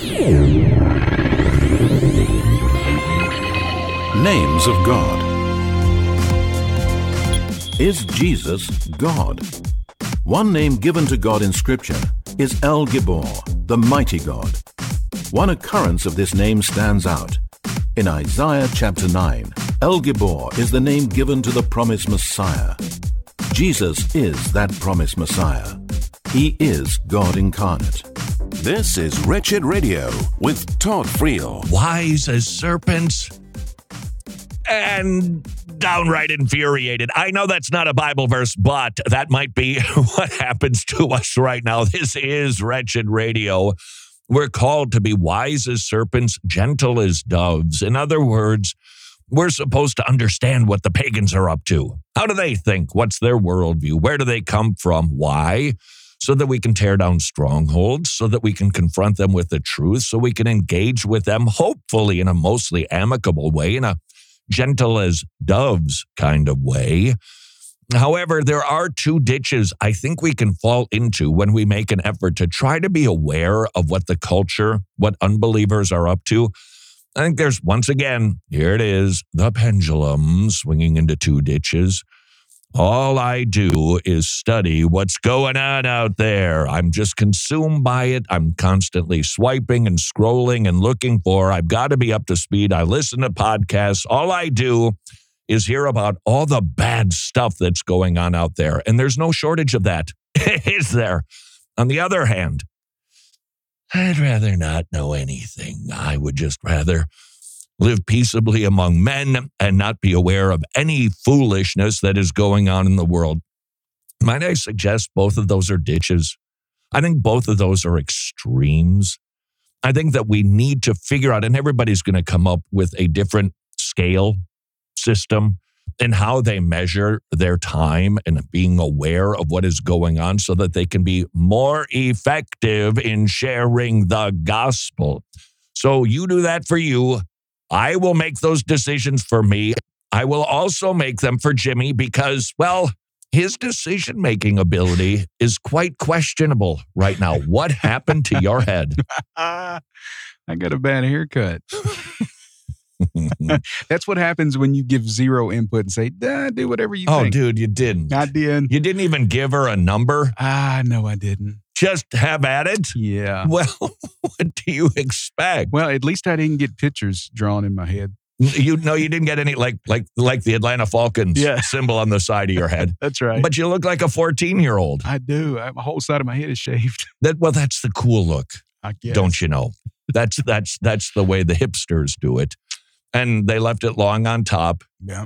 Names of God. Is Jesus God? One name given to God in Scripture is El Gibor, the mighty God. One occurrence of this name stands out. In Isaiah chapter 9, El Gibor is the name given to the promised Messiah. Jesus is that promised Messiah. He is God incarnate. This is Wretched Radio with Todd Friel. Wise as serpents and downright infuriated. I know that's not a Bible verse, but that might be what happens to us right now. This is Wretched Radio. We're called to be wise as serpents, gentle as doves. In other words, we're supposed to understand what the pagans are up to. How do they think? What's their worldview? Where do they come from? Why? So that we can tear down strongholds, so that we can confront them with the truth, so we can engage with them, hopefully in a mostly amicable way, in a gentle as doves kind of way. However, there are two ditches I think we can fall into when we make an effort to try to be aware of what the culture, what unbelievers are up to. I think there's, once again, here it is, the pendulum swinging into two ditches. All I do is study what's going on out there. I'm just consumed by it. I'm constantly swiping and scrolling and looking for, I've got to be up to speed. I listen to podcasts. All I do is hear about all the bad stuff that's going on out there. And there's no shortage of that, is there? On the other hand, I'd rather not know anything. I would just rather live peaceably among men and not be aware of any foolishness that is going on in the world. Might I suggest both of those are ditches? I think both of those are extremes. I think that we need to figure out, and everybody's going to come up with a different scale system in how they measure their time and being aware of what is going on so that they can be more effective in sharing the gospel. So you do that for you. I will make those decisions for me. I will also make them for Jimmy because, well, his decision-making ability is quite questionable right now. What happened to your head? I got a bad haircut. That's what happens when you give zero input and say, do whatever you think. Oh, dude, you didn't. I did. You didn't even give her a number? No, I didn't. Just have at it? Yeah. Well, what do you expect? Well, at least I didn't get pictures drawn in my head. You didn't get any like the Atlanta Falcons symbol on the side of your head. That's right. But you look like a 14-year-old. I do. My whole side of my head is shaved. That's the cool look. I guess. Don't you know? That's the way the hipsters do it. And they left it long on top. Yeah.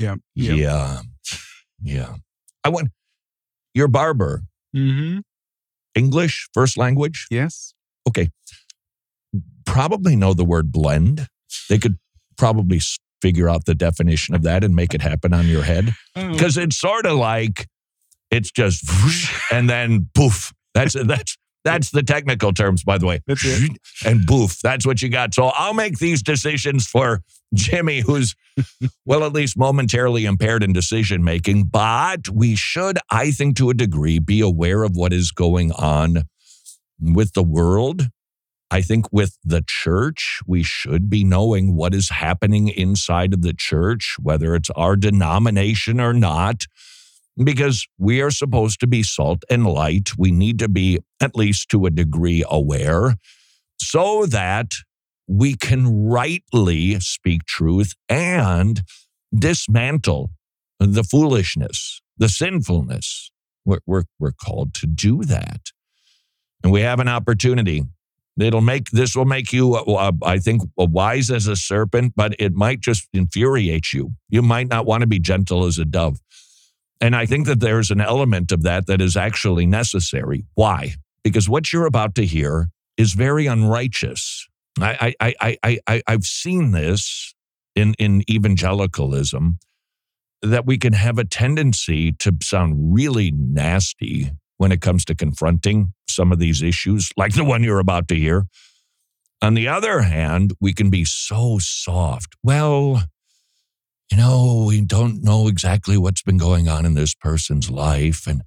I want your barber. Mm-hmm. English, first language? Yes. Okay. Probably know the word blend. They could probably figure out the definition of that and make it happen on your head. Because it's sort of like, it's just whoosh, and then poof. That's the technical terms, by the way. That's it. And poof. That's what you got. So I'll make these decisions for Jimmy, who's, well, at least momentarily impaired in decision-making. But we should, I think, to a degree, be aware of what is going on with the world. I think with the church, we should be knowing what is happening inside of the church, whether it's our denomination or not, because we are supposed to be salt and light. We need to be, at least to a degree, aware so that we can rightly speak truth and dismantle the foolishness, the sinfulness. We're called to do that. And we have an opportunity. This will make you, I think, wise as a serpent, but it might just infuriate you. You might not want to be gentle as a dove. And I think that there's an element of that is actually necessary. Why? Because what you're about to hear is very unrighteous. I've seen this in evangelicalism, that we can have a tendency to sound really nasty when it comes to confronting some of these issues, like the one you're about to hear. On the other hand, we can be so soft. Well, we don't know exactly what's been going on in this person's life, and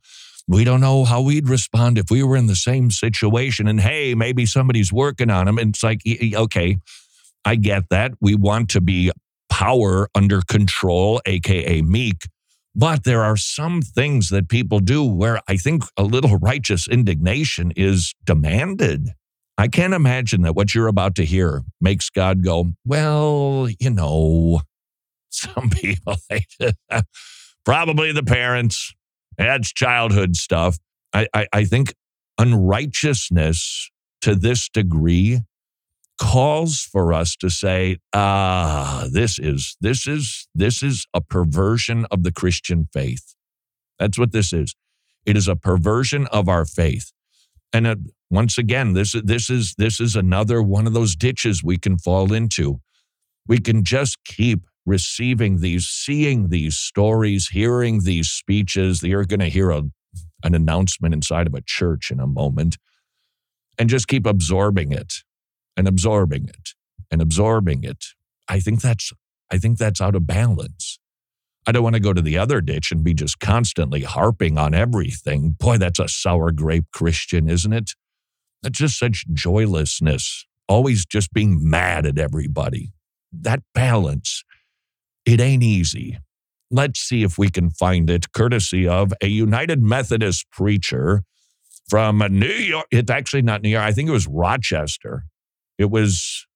We don't know how we'd respond if we were in the same situation. And hey, maybe somebody's working on them. And it's like, okay, I get that. We want to be power under control, aka meek. But there are some things that people do where I think a little righteous indignation is demanded. I can't imagine that what you're about to hear makes God go, well, some people, probably the parents, that's childhood stuff. I think unrighteousness to this degree calls for us to say, this is a perversion of the Christian faith. That's what this is. It is a perversion of our faith. And once again, this is another one of those ditches we can fall into. We can just keep receiving these, seeing these stories, hearing these speeches. You're going to hear an announcement inside of a church in a moment, and just keep absorbing it and absorbing it and absorbing it. I think that's out of balance. I don't want to go to the other ditch and be just constantly harping on everything. Boy, that's a sour grape Christian, isn't it? That's just such joylessness, always just being mad at everybody. That balance, it ain't easy. Let's see if we can find it, courtesy of a United Methodist preacher from New York. It's actually not New York. I think it was Rochester. It was,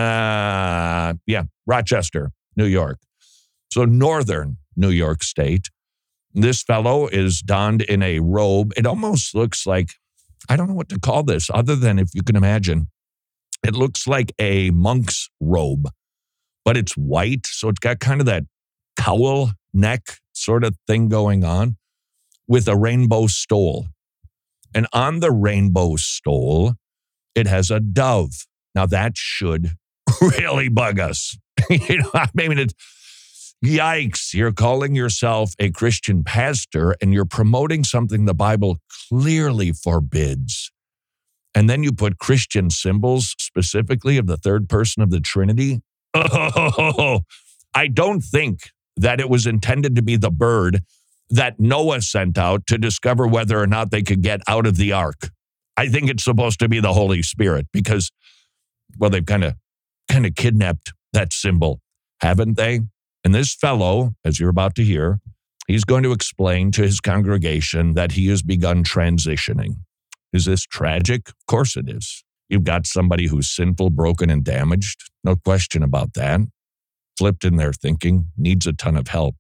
Rochester, New York. So northern New York State. This fellow is donned in a robe. It almost looks like, I don't know what to call this, other than if you can imagine, it looks like a monk's robe, but it's white. So it's got kind of that cowl neck sort of thing going on with a rainbow stole. And on the rainbow stole, it has a dove. Now that should really bug us. It's, yikes, you're calling yourself a Christian pastor and you're promoting something the Bible clearly forbids. And then you put Christian symbols, specifically of the third person of the Trinity. Oh, I don't think that it was intended to be the bird that Noah sent out to discover whether or not they could get out of the ark. I think it's supposed to be the Holy Spirit because, well, they've kind of kidnapped that symbol, haven't they? And this fellow, as you're about to hear, he's going to explain to his congregation that he has begun transitioning. Is this tragic? Of course it is. You've got somebody who's sinful, broken, and damaged. No question about that. Flipped in their thinking, needs a ton of help.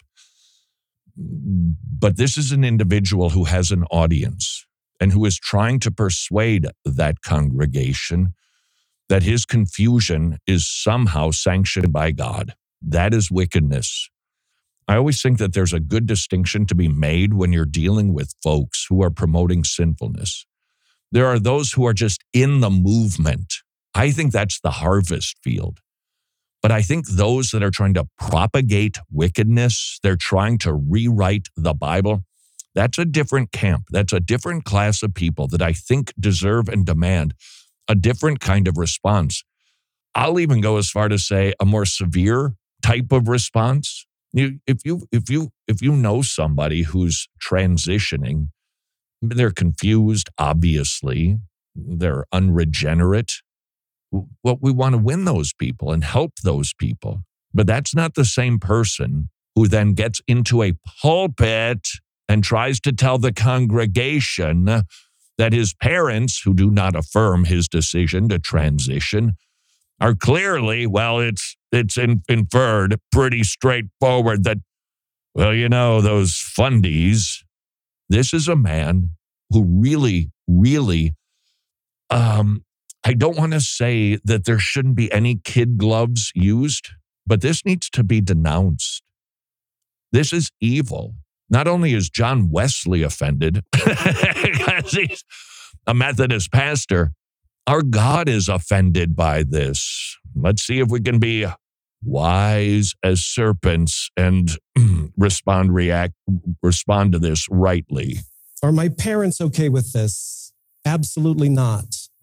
But this is an individual who has an audience and who is trying to persuade that congregation that his confusion is somehow sanctioned by God. That is wickedness. I always think that there's a good distinction to be made when you're dealing with folks who are promoting sinfulness. There are those who are just in the movement. I think that's the harvest field. But I think those that are trying to propagate wickedness, they're trying to rewrite the Bible, that's a different camp. That's a different class of people that I think deserve and demand a different kind of response. I'll even go as far to say a more severe type of response. If you know somebody who's transitioning, they're confused, obviously, they're unregenerate. Well, we want to win those people and help those people. But that's not the same person who then gets into a pulpit and tries to tell the congregation that his parents, who do not affirm his decision to transition, are clearly, well, it's inferred pretty straightforward that, well, those fundies. This is a man who really, I don't want to say that there shouldn't be any kid gloves used, but this needs to be denounced. This is evil. Not only is John Wesley offended, because he's a Methodist pastor, our God is offended by this. Let's see if we can be wise as serpents and respond to this rightly. Are my parents okay with this? Absolutely not.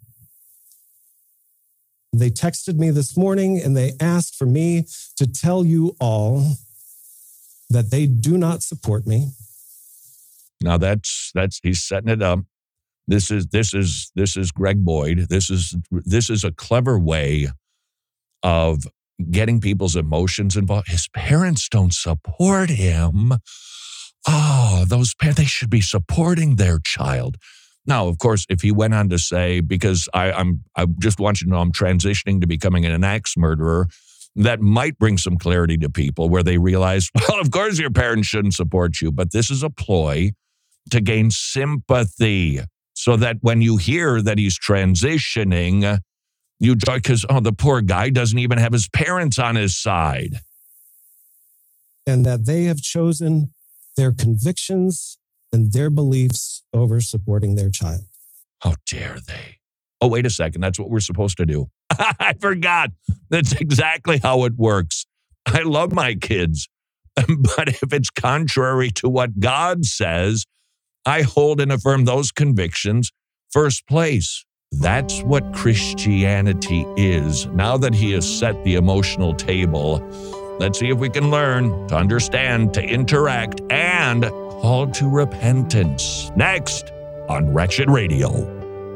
They texted me this morning and they asked for me to tell you all that they do not support me. Now that's he's setting it up. This is Greg Boyd. This is a clever way of getting people's emotions involved. His parents don't support him. Oh, those parents, they should be supporting their child. Now, of course, if he went on to say, because I just want you to know I'm transitioning to becoming an axe murderer, that might bring some clarity to people where they realize, well, of course your parents shouldn't support you, but this is a ploy to gain sympathy so that when you hear that he's transitioning, you joy because, the poor guy doesn't even have his parents on his side. And that they have chosen their convictions and their beliefs over supporting their child. How dare they? Oh, wait a second. That's what we're supposed to do. I forgot. That's exactly how it works. I love my kids. But if it's contrary to what God says, I hold and affirm those convictions first place. That's what Christianity is. Now that he has set the emotional table, let's see if we can learn to understand, to interact, and call to repentance. Next on Wretched Radio.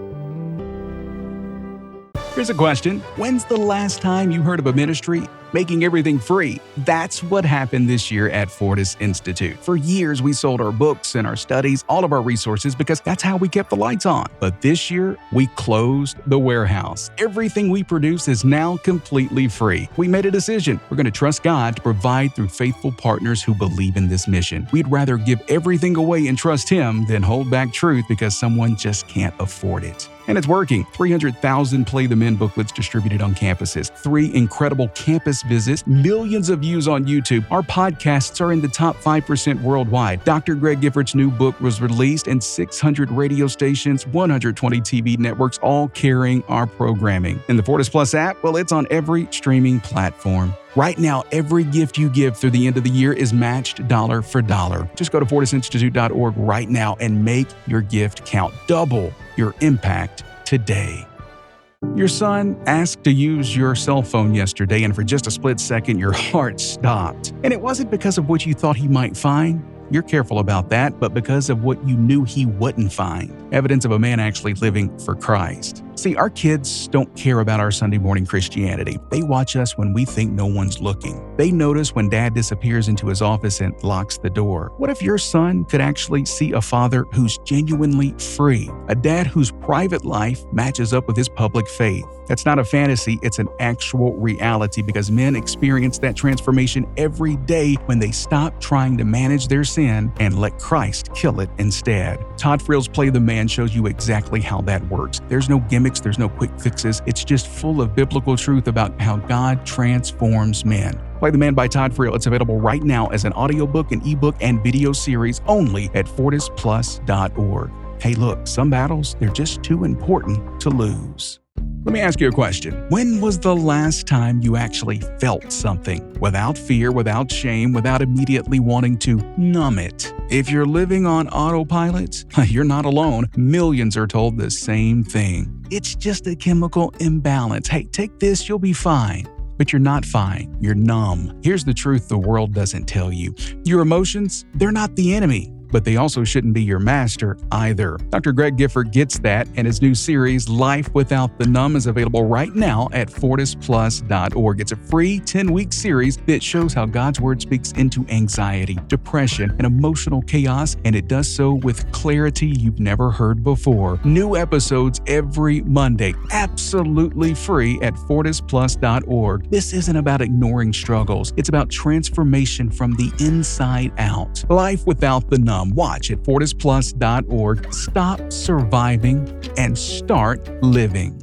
Here's a question. When's the last time you heard of a ministry making everything free? That's what happened this year at Fortis Institute. For years, we sold our books and our studies, all of our resources, because that's how we kept the lights on. But this year, we closed the warehouse. Everything we produce is now completely free. We made a decision. We're going to trust God to provide through faithful partners who believe in this mission. We'd rather give everything away and trust Him than hold back truth because someone just can't afford it. And it's working. 300,000 Play the Men booklets distributed on campuses, 3 incredible campus visits, millions of views on YouTube. Our podcasts are in the top 5% worldwide. Dr. Greg Giffords' new book was released, and 600 radio stations, 120 TV networks, all carrying our programming. And the Fortis Plus app, well, it's on every streaming platform. Right now, every gift you give through the end of the year is matched dollar for dollar. Just go to fortisinstitute.org right now and make your gift count. Double your impact today. Your son asked to use your cell phone yesterday, and for just a split second, your heart stopped. And it wasn't because of what you thought he might find. You're careful about that, but because of what you knew he wouldn't find. Evidence of a man actually living for Christ. See, our kids don't care about our Sunday morning Christianity. They watch us when we think no one's looking. They notice when Dad disappears into his office and locks the door. What if your son could actually see a father who's genuinely free? A dad whose private life matches up with his public faith. That's not a fantasy, it's an actual reality because men experience that transformation every day when they stop trying to manage their sin and let Christ kill it instead. Todd Friel's Play the Man shows you exactly how that works. There's no gimmicks, there's no quick fixes. It's just full of biblical truth about how God transforms men. Play the Man by Todd Friel. It's available right now as an audiobook, an ebook, and video series only at fortisplus.org. Hey, look, some battles, they're just too important to lose. Let me ask you a question. When was the last time you actually felt something without fear, without shame, without immediately wanting to numb it? If you're living on autopilot, you're not alone. Millions are told the same thing. It's just a chemical imbalance. Hey, take this, you'll be fine. But you're not fine. You're numb. Here's the truth the world doesn't tell you. Your emotions, they're not the enemy. But they also shouldn't be your master either. Dr. Greg Gifford gets that, and his new series, Life Without the Numb, is available right now at fortisplus.org. It's a free 10-week series that shows how God's Word speaks into anxiety, depression, and emotional chaos, and it does so with clarity you've never heard before. New episodes every Monday, absolutely free at fortisplus.org. This isn't about ignoring struggles. It's about transformation from the inside out. Life Without the Numb. Watch at fortisplus.org. Stop surviving and start living.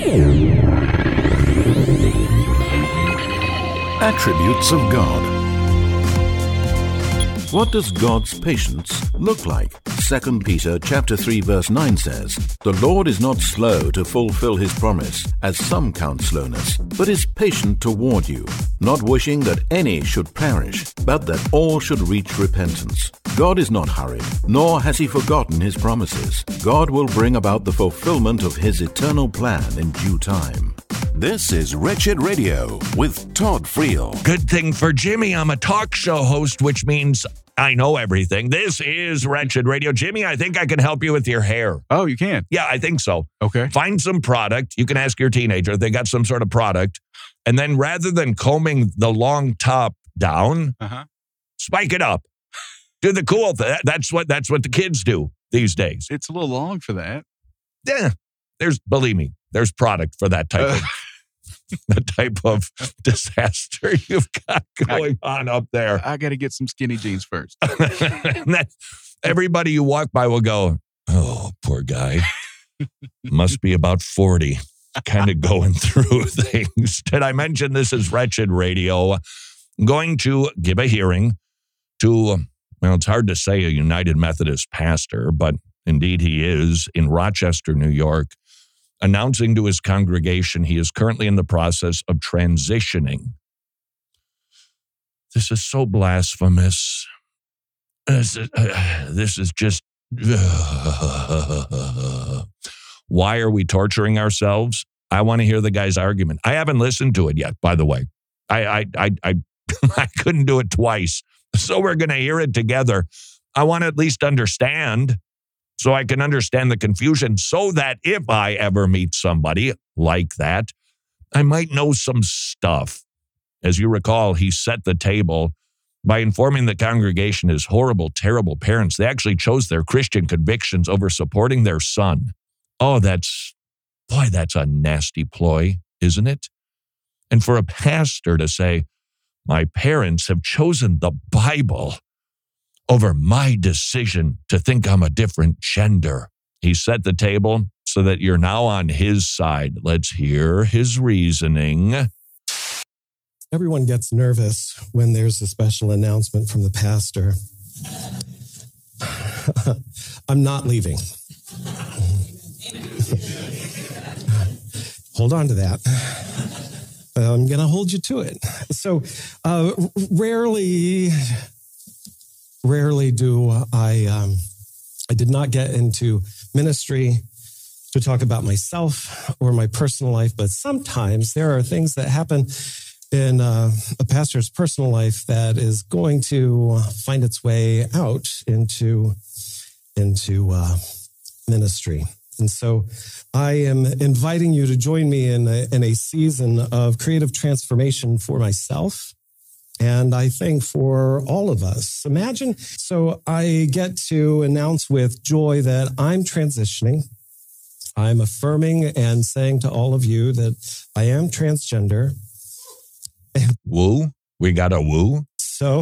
Attributes of God. What does God's patience look like? 2 Peter chapter 3 verse 9 says, "The Lord is not slow to fulfill his promise, as some count slowness, but is patient toward you, not wishing that any should perish, but that all should reach repentance." God is not hurried, nor has he forgotten his promises. God will bring about the fulfillment of his eternal plan in due time. This is Wretched Radio with Todd Friel. Good thing for Jimmy, I'm a talk show host, which means I know everything. This is Wretched Radio. Jimmy, I think I can help you with your hair. Oh, you can? Yeah, I think so. Okay. Find some product. You can ask your teenager if they got some sort of product. And then rather than combing the long top down, spike it up. Do the cool thing. That's what the kids do these days. It's a little long for that. Yeah. Believe me, there's product for that type of the type of disaster you've got going on up there. I got to get some skinny jeans first. Everybody you walk by will go, oh, poor guy. Must be about 40. Kind of going through things. Did I mention this is Wretched Radio? I'm going to give a hearing to, well, it's hard to say a United Methodist pastor, but indeed he is, in Rochester, New York, announcing to his congregation he is currently in the process of transitioning. This is so blasphemous. This is just... Why are we torturing ourselves? I want to hear the guy's argument. I haven't listened to it yet, by the way. I couldn't do it twice. So we're going to hear it together. I want to at least understand so I can understand the confusion so that if I ever meet somebody like that, I might know some stuff. As you recall, he set the table by informing the congregation his horrible, terrible parents. They actually chose their Christian convictions over supporting their son. Oh, that's a nasty ploy, isn't it? And for a pastor to say, my parents have chosen the Bible over my decision to think I'm a different gender. He set the table so that you're now on his side. Let's hear his reasoning. Everyone gets nervous when there's a special announcement from the pastor. I'm not leaving. Hold on to that. I'm going to hold you to it. So rarely do I did not get into ministry to talk about myself or my personal life, but sometimes there are things that happen in a pastor's personal life that is going to find its way out into ministry. And so I am inviting you to join me in a season of creative transformation for myself. And I think for all of us. Imagine, so I get to announce with joy that I'm transitioning. I'm affirming and saying to all of you that I am transgender. Woo? We got a woo? So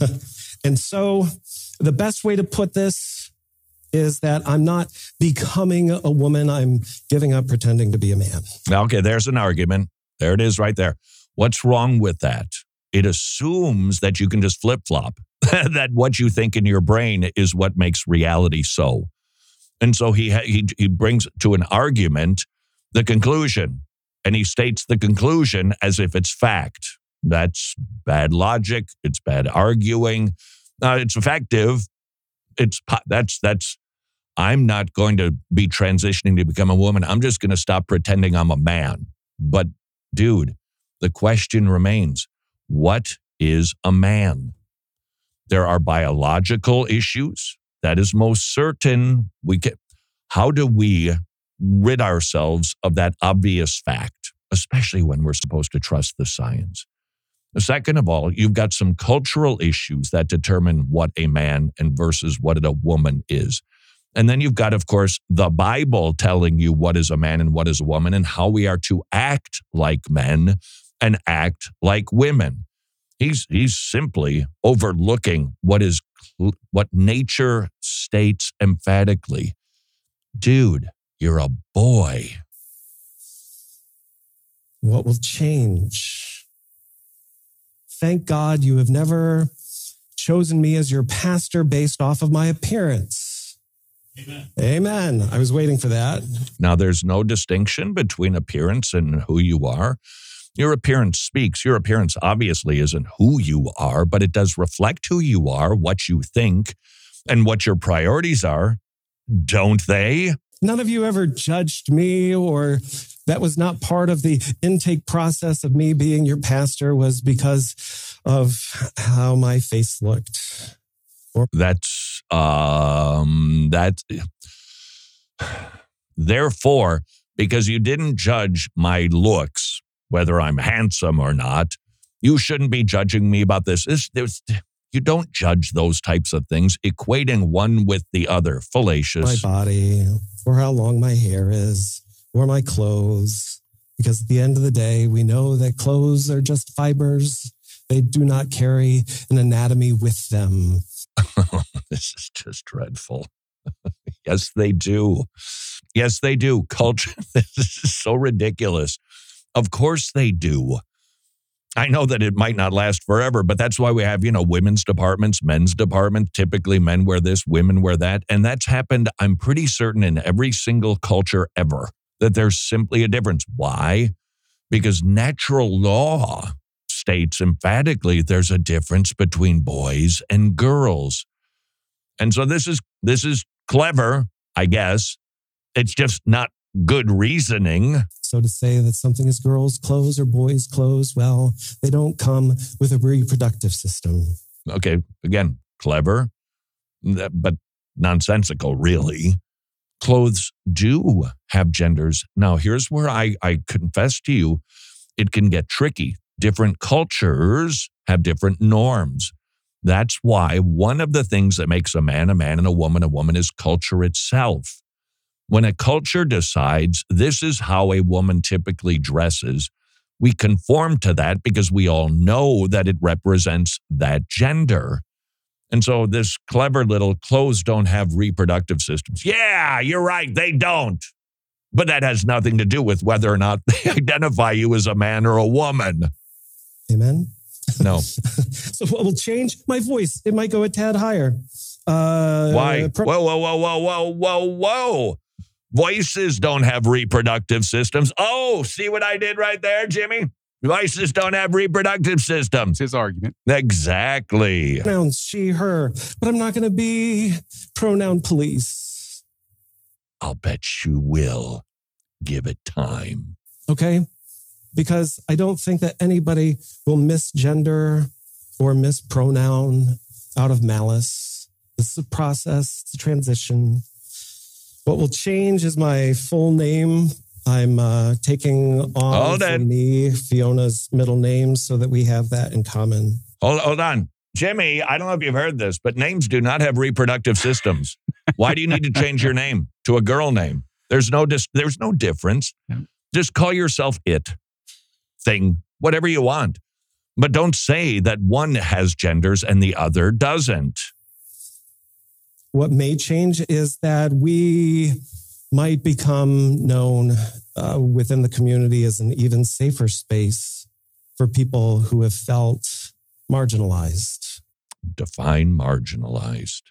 the best way to put this is that I'm not becoming a woman. I'm giving up pretending to be a man. Okay, there's an argument. There it is right there. What's wrong with that? It assumes that you can just flip-flop, that what you think in your brain is what makes reality so. And so he brings to an argument the conclusion, and he states the conclusion as if it's fact. That's bad logic. It's bad arguing. It's effective. That's. I'm not going to be transitioning to become a woman. I'm just going to stop pretending I'm a man. But, dude, the question remains, what is a man? There are biological issues. That is most certain. How do we rid ourselves of that obvious fact, especially when we're supposed to trust the science? Second of all, you've got some cultural issues that determine what a man and versus what a woman is. And then you've got, of course, the Bible telling you what is a man and what is a woman and how we are to act like men and act like women. He's simply overlooking what nature states emphatically. Dude, you're a boy. What will change? Thank God you have never chosen me as your pastor based off of my appearance. Amen. I was waiting for that. Now, there's no distinction between appearance and who you are. Your appearance speaks. Your appearance obviously isn't who you are, but it does reflect who you are, what you think, and what your priorities are, don't they? None of you ever judged me, or that was not part of the intake process of me being your pastor, was because of how my face looked. That's therefore, because you didn't judge my looks, whether I'm handsome or not, you shouldn't be judging me about this. You don't judge those types of things, equating one with the other. Fallacious. My body, or how long my hair is, or my clothes. Because at the end of the day, we know that clothes are just fibers. They do not carry an anatomy with them. This is just dreadful. Yes, they do. Yes, they do. Culture, this is so ridiculous. Of course they do. I know that it might not last forever, but that's why we have, women's departments, men's departments. Typically men wear this, women wear that. And that's happened, I'm pretty certain, in every single culture ever, that there's simply a difference. Why? Because natural law states emphatically there's a difference between boys and girls. And so this is clever, I guess. It's just not good reasoning. So to say that something is girls' clothes or boys' clothes, well, they don't come with a reproductive system. Okay, again, clever, but nonsensical, really. Clothes do have genders. Now, here's where I confess to you, it can get tricky. Different cultures have different norms. That's why one of the things that makes a man, and a woman is culture itself. When a culture decides this is how a woman typically dresses, we conform to that because we all know that it represents that gender. And so this clever little clothes don't have reproductive systems. Yeah, you're right, they don't. But that has nothing to do with whether or not they identify you as a man or a woman. Amen? No. So what will change? My voice. It might go a tad higher. Why? Whoa. Voices don't have reproductive systems. Oh, see what I did right there, Jimmy? Voices don't have reproductive systems. It's his argument. Exactly. Pronouns, she, her. But I'm not going to be pronoun police. I'll bet you will. Give it time. Okay? Because I don't think that anybody will misgender or mispronoun out of malice. This is a process. It's a transition. What will change is my full name. I'm taking on for me Fiona's middle name so that we have that in common. Hold on. Jimmy, I don't know if you've heard this, but names do not have reproductive systems. Why do you need to change your name to a girl name? There's no difference. Yeah. Just call yourself it, thing, whatever you want. But don't say that one has genders and the other doesn't. What may change is that we might become known within the community as an even safer space for people who have felt marginalized. Define marginalized.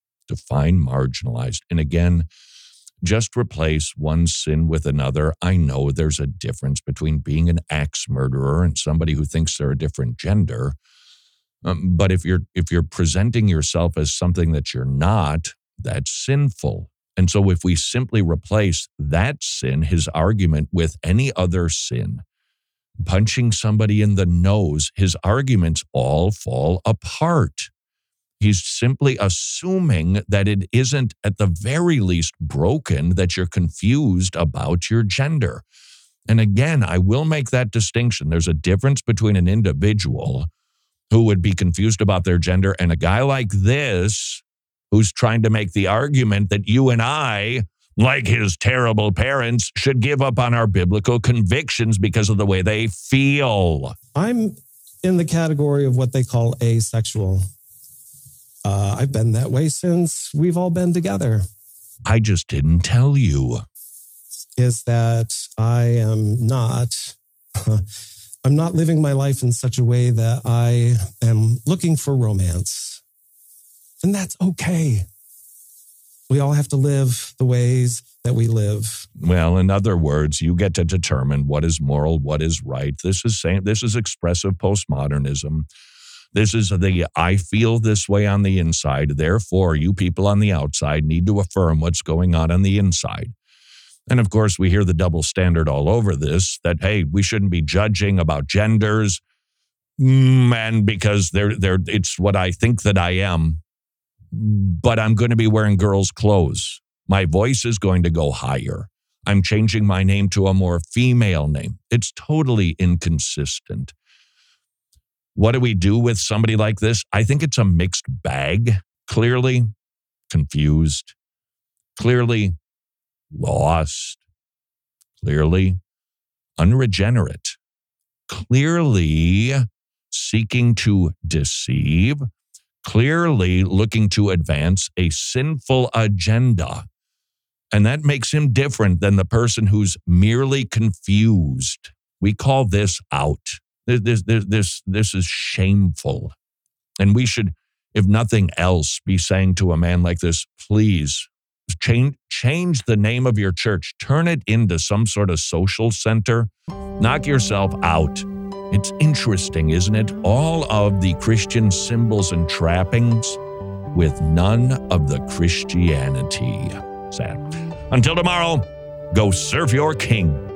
And again, just replace one sin with another. I know there's a difference between being an axe murderer and somebody who thinks they're a different gender. But if you're presenting yourself as something that you're not, that's sinful. And so if we simply replace that sin, his argument, with any other sin, punching somebody in the nose, his arguments all fall apart. He's simply assuming that it isn't at the very least broken, that you're confused about your gender. And again, I will make that distinction. There's a difference between an individual who would be confused about their gender and a guy like this who's trying to make the argument that you and I, like his terrible parents, should give up on our biblical convictions because of the way they feel. I'm in the category of what they call asexual. I've been that way since we've all been together. I just didn't tell you. Is that I am not... I'm not living my life in such a way that I am looking for romance. And that's okay. We all have to live the ways that we live. Well, in other words, you get to determine what is moral, what is right. This is expressive postmodernism. This is I feel this way on the inside. Therefore, you people on the outside need to affirm what's going on the inside. And of course, we hear the double standard all over this, that, hey, we shouldn't be judging about genders. And because it's what I think that I am. but I'm going to be wearing girls' clothes. My voice is going to go higher. I'm changing my name to a more female name. It's totally inconsistent. What do we do with somebody like this? I think it's a mixed bag. Clearly confused, clearly lost, clearly unregenerate, clearly seeking to deceive, clearly looking to advance a sinful agenda. And that makes him different than the person who's merely confused. We call this out. This is shameful. And we should, if nothing else, be saying to a man like this, please change the name of your church. Turn it into some sort of social center. Knock yourself out. It's interesting, isn't it? All of the Christian symbols and trappings with none of the Christianity. Sad. Until tomorrow, go serve your king.